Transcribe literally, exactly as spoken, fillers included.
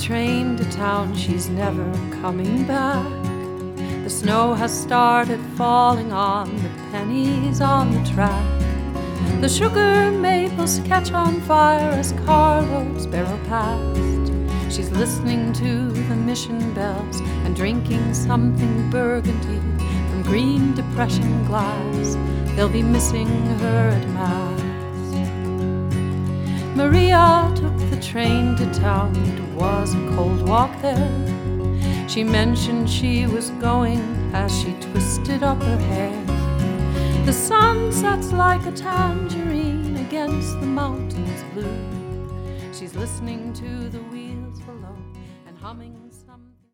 train to town, she's never coming back. The snow has started falling on the pennies on the track. The sugar maples catch on fire as carloads barrel past. She's listening to the mission bells and drinking something burgundy from green depression glass. They'll be missing her at Mass. Maria took the train to town. It was a cold walk there. She mentioned she was going as she twisted up her hair. The sun sets like a tangerine against the mountains blue. She's listening to the wheels below and humming